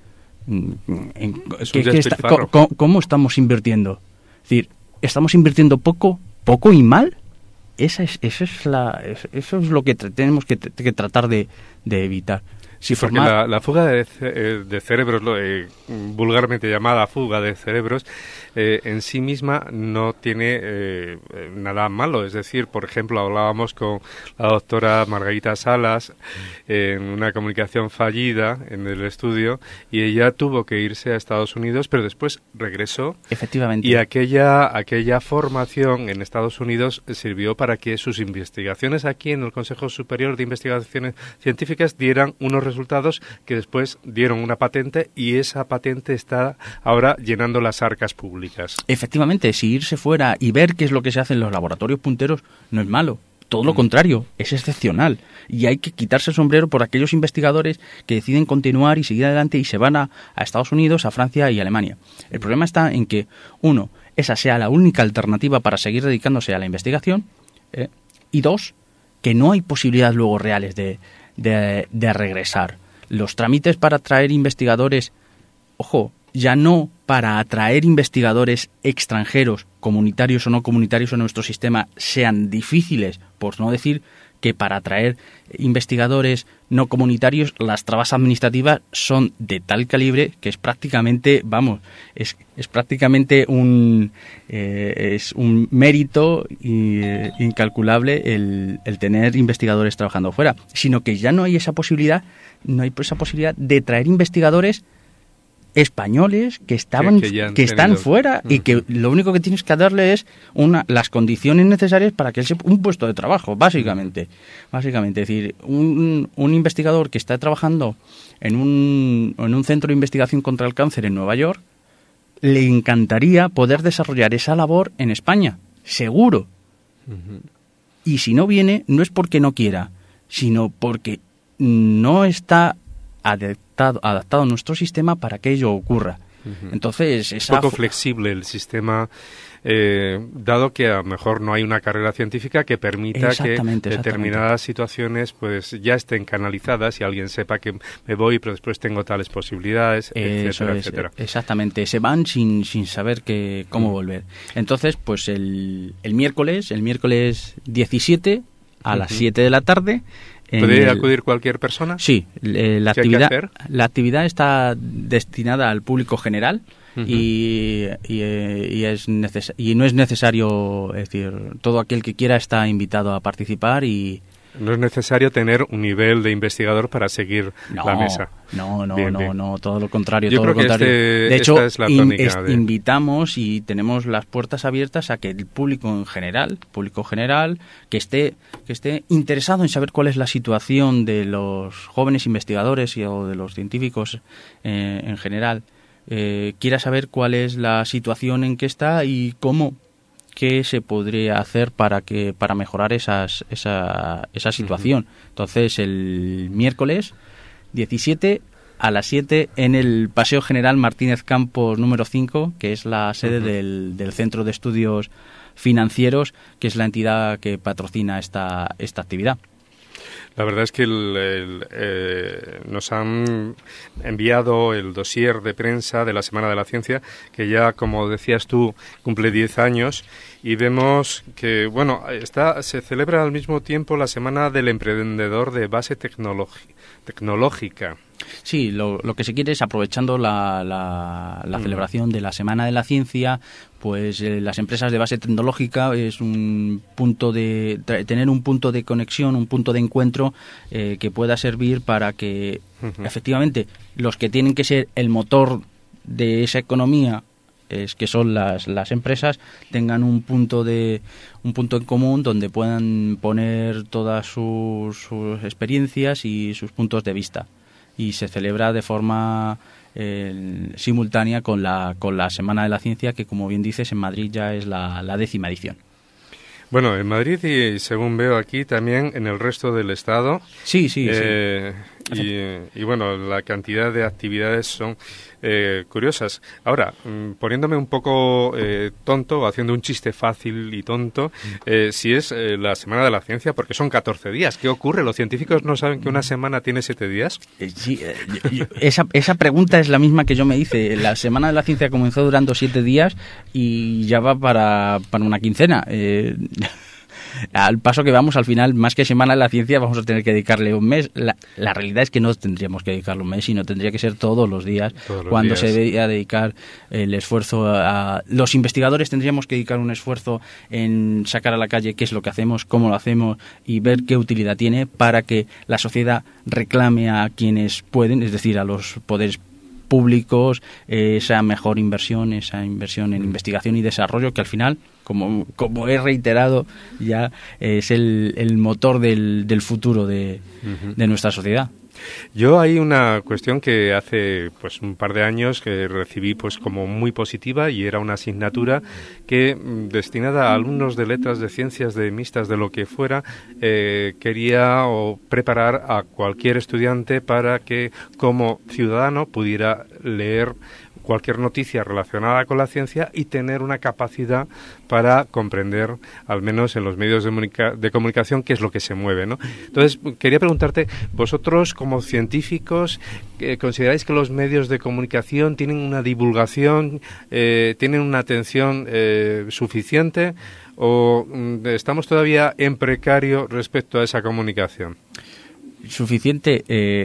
¿Cómo estamos invirtiendo? Es decir, ¿estamos invirtiendo poco y mal? Eso es lo que tenemos que tratar de evitar. Sí, porque la fuga de cerebros, vulgarmente llamada fuga de cerebros, en sí misma no tiene nada malo. Es decir, por ejemplo, hablábamos con la doctora Margarita Salas en una comunicación fallida en el estudio y ella tuvo que irse a Estados Unidos, pero después regresó. Efectivamente. Y aquella formación en Estados Unidos sirvió para que sus investigaciones aquí en el Consejo Superior de Investigaciones Científicas dieran unos resultados que después dieron una patente y esa patente está ahora llenando las arcas públicas. Efectivamente, si irse fuera y ver qué es lo que se hace en los laboratorios punteros no es malo. Todo lo contrario, es excepcional. Y hay que quitarse el sombrero por aquellos investigadores que deciden continuar y seguir adelante y se van a Estados Unidos, a Francia y a Alemania. El problema está en que, uno, esa sea la única alternativa para seguir dedicándose a la investigación, y dos, que no hay posibilidades luego reales de regresar. Los trámites para atraer investigadores, ojo, ya no para atraer investigadores extranjeros, comunitarios o no comunitarios en nuestro sistema, sean difíciles, por no decir que para atraer investigadores no comunitarios las trabas administrativas son de tal calibre que es prácticamente, es prácticamente un mérito incalculable el tener investigadores trabajando fuera, sino que ya no hay esa posibilidad de traer investigadores españoles que están fuera y que lo único que tienes que darle es las condiciones necesarias para que él sepa un puesto de trabajo, básicamente. Es decir, un investigador que está trabajando en un centro de investigación contra el cáncer en Nueva York, le encantaría poder desarrollar esa labor en España, seguro. Y si no viene, no es porque no quiera, sino porque no está adaptado a nuestro sistema para que ello ocurra. Entonces, es poco flexible el sistema, dado que a lo mejor no hay una carrera científica que permita que determinadas situaciones pues ya estén canalizadas y alguien sepa que me voy, pero después tengo tales posibilidades, etcétera, etcétera. Exactamente, se van sin saber cómo volver. Entonces, pues el miércoles 17 a las 7 de la tarde. ¿Puede acudir cualquier persona? Sí, la actividad está destinada al público general y no es necesario, es decir, todo aquel que quiera está invitado a participar y... No es necesario tener un nivel de investigador para seguir la mesa. No, todo lo contrario. Yo creo que de hecho, esta es la tónica invitamos y tenemos las puertas abiertas a que el público general que esté interesado en saber cuál es la situación de los jóvenes investigadores o de los científicos en general, quiera saber cuál es la situación en que está y qué se podría hacer para mejorar esa situación. Entonces, el miércoles 17 a las 7 en el Paseo General Martínez Campos número 5, que es la sede del Centro de Estudios Financieros, que es la entidad que patrocina esta actividad. La verdad es que nos han enviado el dossier de prensa de la Semana de la Ciencia, que ya, como decías tú, cumple 10 años, y vemos que, se celebra al mismo tiempo la Semana del Emprendedor de Base Tecnológica. Sí, lo que se quiere es, aprovechando la celebración de la Semana de la Ciencia, pues las empresas de base tecnológica es tener un punto de conexión, un punto de encuentro que pueda servir para que efectivamente los que tienen que ser el motor de esa economía, que son las empresas, tengan un punto en común donde puedan poner todas sus experiencias y sus puntos de vista. Y se celebra de forma simultánea con la Semana de la Ciencia, que, como bien dices, en Madrid ya es la 10ª edición. Bueno, en Madrid y, según veo aquí, también en el resto del Estado. Sí. Y bueno, la cantidad de actividades son curiosas. Ahora, poniéndome un poco tonto, haciendo un chiste fácil y tonto, si es la Semana de la Ciencia, porque son 14 días. ¿Qué ocurre? ¿Los científicos no saben que una semana tiene 7 días? Sí, esa pregunta es la misma que yo me hice. La Semana de la Ciencia comenzó durando 7 días y ya va para una quincena. Al paso que vamos, al final, más que Semana de la Ciencia, vamos a tener que dedicarle un mes. La realidad es que no tendríamos que dedicarle un mes, sino tendría que ser todos los días. Se debería dedicar el esfuerzo a... Los investigadores tendríamos que dedicar un esfuerzo en sacar a la calle qué es lo que hacemos, cómo lo hacemos y ver qué utilidad tiene para que la sociedad reclame a quienes pueden, es decir, a los poderes públicos, esa mejor inversión, esa inversión en investigación y desarrollo, que al final, como he reiterado, ya es el motor del futuro de nuestra sociedad. Yo hay una cuestión que hace pues un par de años que recibí pues como muy positiva, y era una asignatura que destinada a alumnos de letras, de ciencias, de mixtas, de lo que fuera, quería preparar a cualquier estudiante para que como ciudadano pudiera leer cualquier noticia relacionada con la ciencia y tener una capacidad para comprender, al menos en los medios de comunicación, qué es lo que se mueve, ¿no? Entonces, quería preguntarte, vosotros como científicos, ¿consideráis que los medios de comunicación tienen una divulgación, tienen una atención suficiente, o estamos todavía en precario respecto a esa comunicación? Suficiente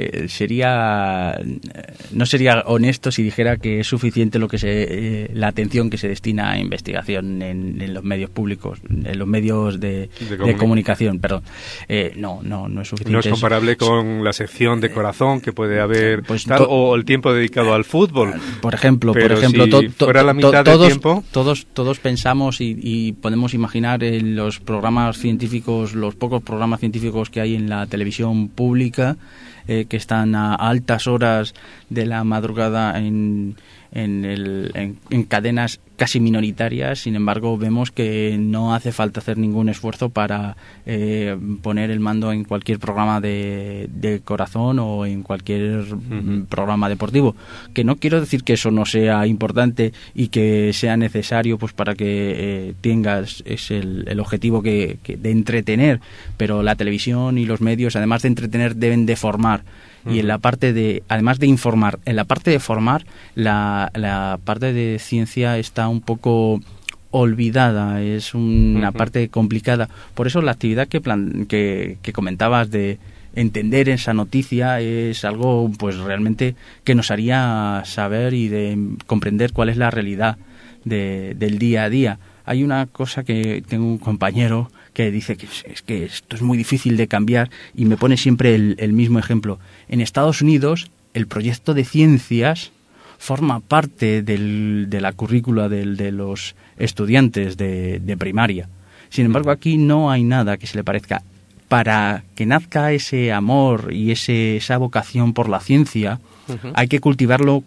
no sería honesto si dijera que es suficiente la atención que se destina a investigación en los medios públicos, en los medios de comunicación, perdón. No es suficiente. No es comparable con la sección de corazón que puede haber, o el tiempo dedicado al fútbol. Por ejemplo, si fuera la mitad del tiempo, todos pensamos y podemos imaginar en los programas científicos, los pocos programas científicos que hay en la televisión pública, que están a altas horas de la madrugada en cadenas casi minoritarias. Sin embargo, vemos que no hace falta hacer ningún esfuerzo para poner el mando en cualquier programa de corazón o en cualquier programa deportivo. Que no quiero decir que eso no sea importante y que sea necesario pues para que tengas el objetivo de entretener, pero la televisión y los medios, además de entretener, deben de formar. Y en la parte además de informar, en la parte de formar, la parte de ciencia está un poco olvidada, es una parte complicada. Por eso la actividad que comentabas de entender esa noticia es algo pues realmente que nos haría saber y de comprender cuál es la realidad del día a día. Hay una cosa que tengo un compañero que dice que es que esto es muy difícil de cambiar, y me pone siempre el mismo ejemplo. En Estados Unidos, el proyecto de ciencias forma parte de la currícula de los estudiantes de primaria. Sin embargo, aquí no hay nada que se le parezca. Para que nazca ese amor y esa vocación por la ciencia, hay que cultivarlo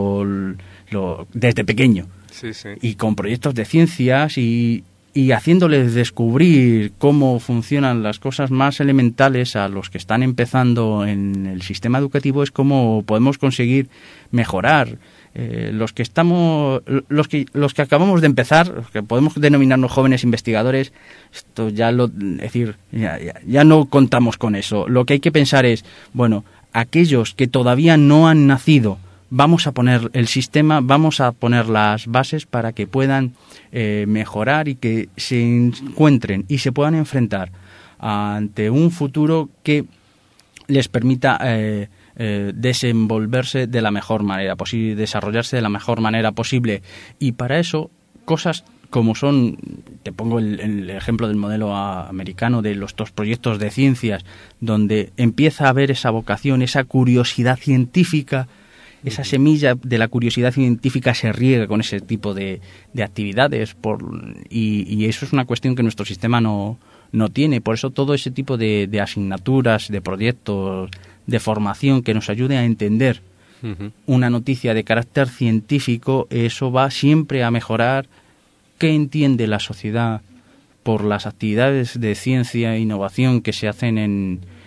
desde pequeño. Sí. Y con proyectos de ciencias y haciéndoles descubrir cómo funcionan las cosas más elementales a los que están empezando en el sistema educativo, es cómo podemos conseguir mejorar. Los que acabamos de empezar, los que podemos denominarnos jóvenes investigadores, esto ya no contamos con eso. Lo que hay que pensar es, bueno, aquellos que todavía no han nacido, vamos a poner el sistema, vamos a poner las bases para que puedan mejorar y que se encuentren y se puedan enfrentar ante un futuro que les permita desenvolverse de la mejor manera posible, desarrollarse de la mejor manera posible. Y para eso, cosas como son, te pongo el ejemplo del modelo americano de los dos proyectos de ciencias, donde empieza a haber esa vocación, esa curiosidad científica. Esa semilla de la curiosidad científica se riega con ese tipo de actividades y eso es una cuestión que nuestro sistema no tiene. Por eso todo ese tipo de asignaturas, de proyectos, de formación que nos ayude a entender una noticia de carácter científico, eso va siempre a mejorar qué entiende la sociedad por las actividades de ciencia e innovación que se hacen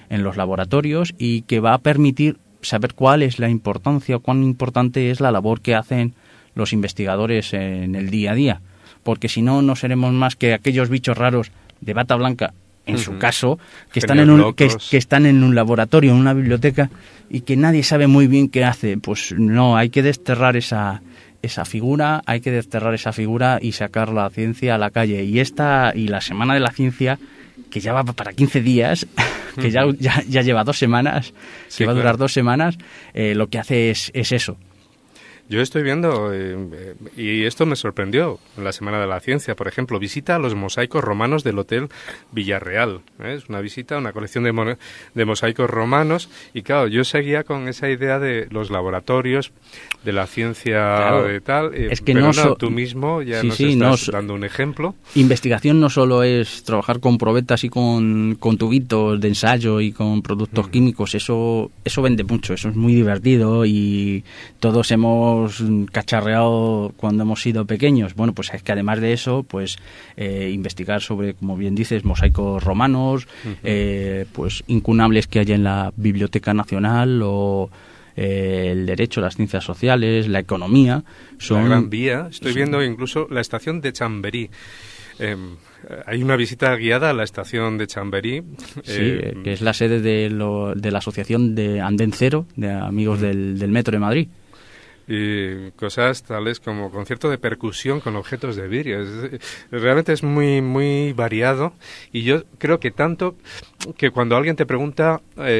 en los laboratorios y que va a permitir saber cuál es la importancia, cuán importante es la labor que hacen los investigadores en el día a día. Porque si no, no seremos más que aquellos bichos raros de bata blanca, en su caso, que están en un laboratorio, en una biblioteca, y que nadie sabe muy bien qué hace. Pues no, hay que desterrar esa figura, y sacar la ciencia a la calle. Y la Semana de la Ciencia, que ya va para 15 días, que ya lleva 2 semanas, sí, que va a durar 2 semanas, lo que hace es eso. Yo estoy viendo, y esto me sorprendió, en la Semana de la Ciencia, por ejemplo, visita a los mosaicos romanos del Hotel Villarreal. Es una visita a una colección de mosaicos romanos, y claro, yo seguía con esa idea de los laboratorios, de la ciencia, claro, de tal, es que pero no, tú mismo ya nos estás dando un ejemplo. Investigación no solo es trabajar con probetas y con tubitos de ensayo y con productos químicos, eso vende mucho, eso es muy divertido y todos hemos cacharreado cuando hemos sido pequeños. Bueno, pues es que además de eso, pues investigar sobre, como bien dices, mosaicos romanos, pues incunables que hay en la Biblioteca Nacional, o el derecho, las ciencias sociales, la economía. La Gran Vía. Estoy viendo incluso la estación de Chamberí. Hay una visita guiada a la estación de Chamberí. Sí, que es la sede de la asociación de Andén Cero, de amigos del Metro de Madrid. Y cosas tales como concierto de percusión con objetos de vidrio. Realmente es muy muy variado, y yo creo que tanto que cuando alguien te pregunta,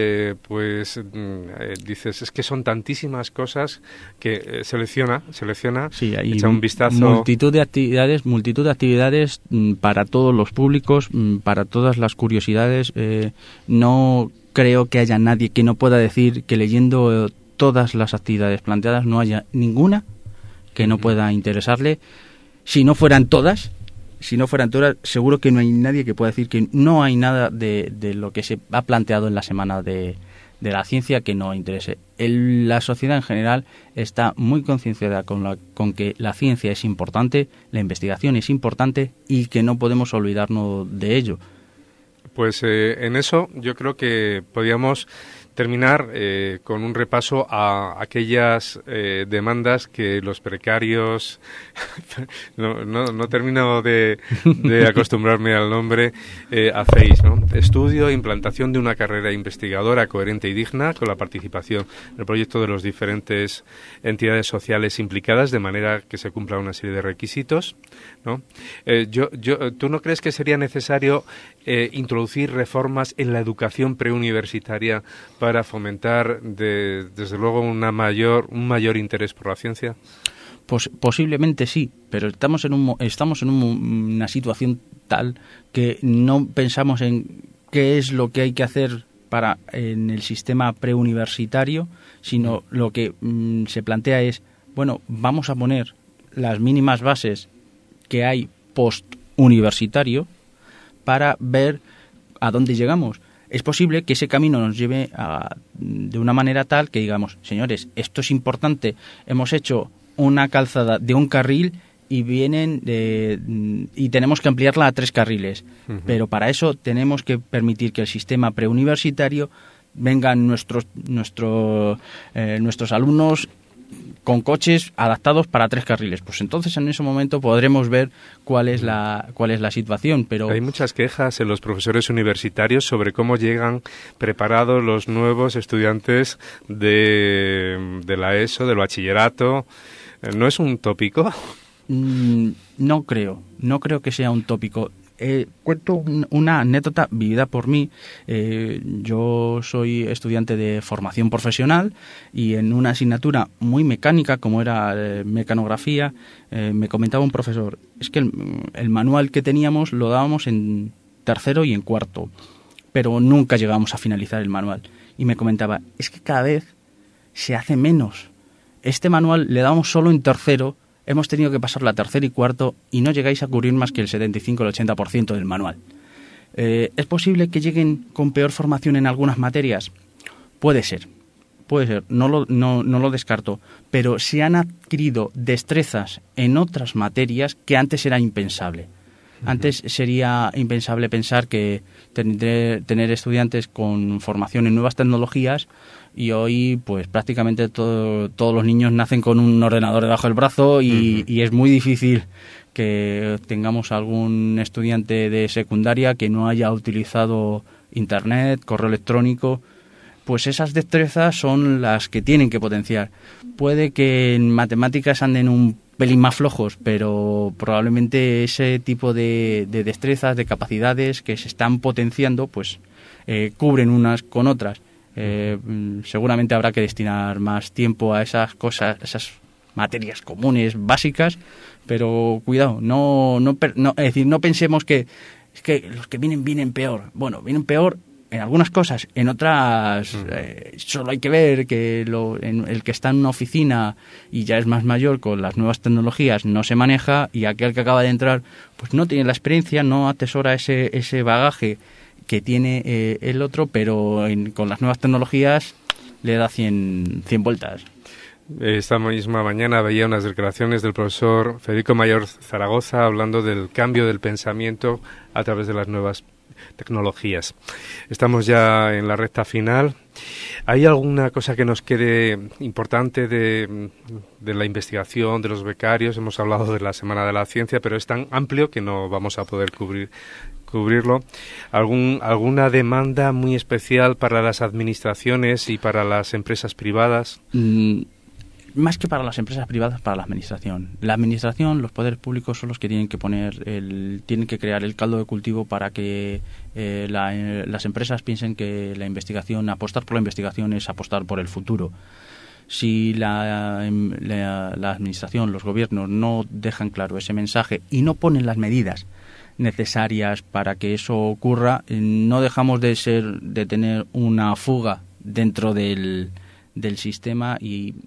dices, es que son tantísimas cosas que selecciona, sí, echa un vistazo. Multitud de actividades para todos los públicos, para todas las curiosidades. No creo que haya nadie que no pueda decir que leyendo todas las actividades planteadas no haya ninguna que no pueda interesarle. Si no fueran todas, seguro que no hay nadie que pueda decir que no hay nada de lo que se ha planteado en la Semana de la Ciencia que no interese. La sociedad en general está muy concienciada con que la ciencia es importante, la investigación es importante y que no podemos olvidarnos de ello. Pues en eso yo creo que podríamos terminar con un repaso a aquellas demandas que los precarios, no termino de acostumbrarme al nombre, hacéis, ¿no? Estudio e implantación de una carrera investigadora coherente y digna con la participación en el proyecto de las diferentes entidades sociales implicadas, de manera que se cumpla una serie de requisitos, ¿no? ¿Tú no crees que sería necesario introducir reformas en la educación preuniversitaria para fomentar desde luego un mayor interés por la ciencia? Pues posiblemente sí, pero estamos en una situación tal que no pensamos en qué es lo que hay que hacer en el sistema preuniversitario, sino lo que se plantea es, bueno, vamos a poner las mínimas bases que hay postuniversitario para ver a dónde llegamos. Es posible que ese camino nos lleve de una manera tal que digamos, señores, esto es importante, hemos hecho una calzada de un carril y y tenemos que ampliarla a 3 carriles. Pero para eso tenemos que permitir que el sistema preuniversitario vengan nuestros alumnos con coches adaptados para 3 carriles. Pues entonces en ese momento podremos ver cuál es la situación. Pero hay muchas quejas en los profesores universitarios sobre cómo llegan preparados los nuevos estudiantes de la ESO, del bachillerato. ¿No es un tópico? No creo que sea un tópico. Cuento una anécdota vivida por mí. Yo soy estudiante de formación profesional y en una asignatura muy mecánica como era mecanografía, me comentaba un profesor, es que el manual que teníamos lo dábamos en tercero y en cuarto, pero nunca llegábamos a finalizar el manual. Y me comentaba, es que cada vez se hace menos. Este manual le damos solo en tercero, hemos tenido que pasarlo a tercero y cuarto y no llegáis a cubrir más que el 75 o el 80% del manual. ¿Es posible que lleguen con peor formación en algunas materias? Puede ser, no lo descarto, pero se han adquirido destrezas en otras materias que antes era impensable. Antes sería impensable pensar que tener estudiantes con formación en nuevas tecnologías, y hoy pues prácticamente todos los niños nacen con un ordenador debajo del brazo y es muy difícil que tengamos algún estudiante de secundaria que no haya utilizado internet, correo electrónico. Pues esas destrezas son las que tienen que potenciar. Puede que en matemáticas anden un pelín más flojos, pero probablemente ese tipo de destrezas, de capacidades que se están potenciando, pues cubren unas con otras. Seguramente habrá que destinar más tiempo a esas cosas, esas materias comunes básicas, pero cuidado, es decir, no pensemos que es que los que vienen peor. Bueno, vienen peor en algunas cosas, en otras solo hay que ver que el que está en una oficina y ya es más mayor, con las nuevas tecnologías no se maneja, y aquel que acaba de entrar pues no tiene la experiencia, no atesora ese bagaje que tiene el otro, pero con las nuevas tecnologías le da 100 vueltas. Esta misma mañana veía unas declaraciones del profesor Federico Mayor Zaragoza hablando del cambio del pensamiento a través de las nuevas tecnologías. Estamos ya en la recta final. ¿Hay alguna cosa que nos quede importante de la investigación, de los becarios? Hemos hablado de la Semana de la Ciencia, pero es tan amplio que no vamos a poder cubrirlo. ¿Alguna demanda muy especial para las administraciones y para las empresas privadas? Más que para las empresas privadas, para la administración. La administración, los poderes públicos son los que tienen que tienen que crear el caldo de cultivo para que las empresas piensen que apostar por la investigación es apostar por el futuro. Si la administración, los gobiernos no dejan claro ese mensaje y no ponen las medidas necesarias para que eso ocurra, no dejamos de tener una fuga dentro del sistema, y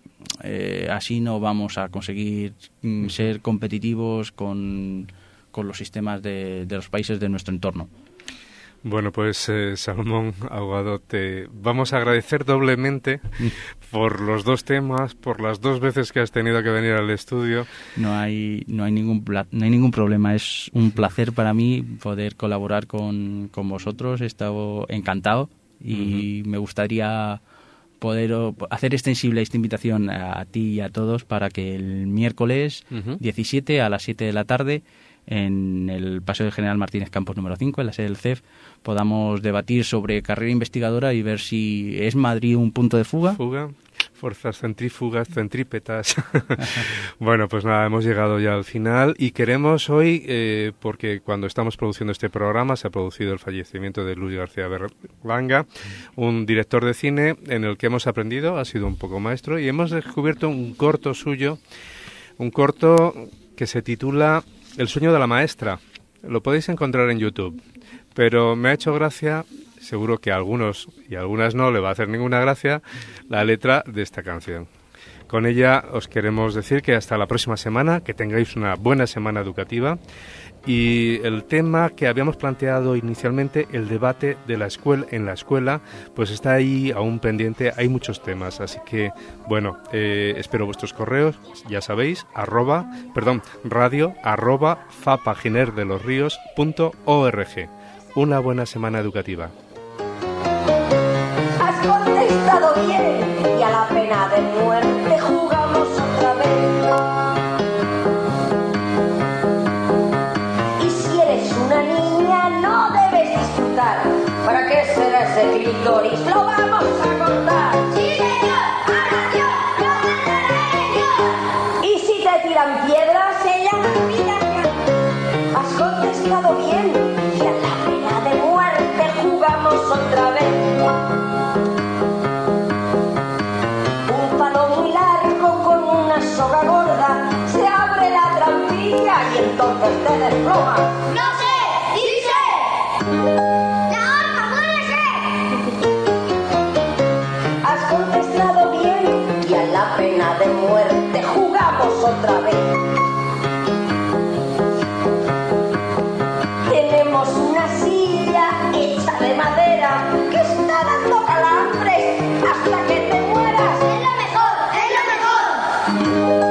así no vamos a conseguir ser competitivos con los sistemas de los países de nuestro entorno. Bueno, pues Salomón Ahogado, te vamos a agradecer doblemente por los dos temas, por las 2 veces que has tenido que venir al estudio. No hay ningún problema. Es un placer para mí poder colaborar con vosotros. He estado encantado y me gustaría poder hacer extensible esta invitación a ti y a todos para que el miércoles 17 a las 7 de la tarde en el Paseo del General Martínez Campos número 5, en la sede del CEF, podamos debatir sobre carrera investigadora y ver si es Madrid un punto de fuga. Fuerzas centrífugas, centrípetas. Bueno, pues nada, hemos llegado ya al final y queremos hoy, porque cuando estamos produciendo este programa se ha producido el fallecimiento de Luis García Berlanga, un director de cine en el que hemos aprendido, ha sido un poco maestro, y hemos descubierto un corto suyo, un corto que se titula El sueño de la maestra. Lo podéis encontrar en YouTube, pero me ha hecho gracia, seguro que a algunos y a algunas no le va a hacer ninguna gracia, la letra de esta canción. Con ella os queremos decir que hasta la próxima semana, que tengáis una buena semana educativa, y el tema que habíamos planteado inicialmente, el debate de la escuela en la escuela, pues está ahí aún pendiente. Hay muchos temas, así que bueno, espero vuestros correos, ya sabéis, radio@fapaginerdelosrios.org. Una buena semana educativa. Has contestado bien y a la pena de muerte jugamos otra vez. Y si eres una niña no debes disfrutar. ¿Para qué será ese clítoris? Lo vamos a cortar. ¡Sí, señor! ¡Oración! ¡Yo me y si te tiran piedras, ella no mira. Has contestado bien y a la pena de muerte jugamos otra vez. Un palo muy largo con una soga gorda, se abre la trampilla y entonces te desplomas. ¡No sé! ¡Dice! ¡La horca, muérese! Has contestado bien y a la pena de muerte jugamos otra vez. Tenemos una silla hecha de madera que está dando calambres hasta que te mueras. ¡Es lo mejor! ¡Es lo mejor!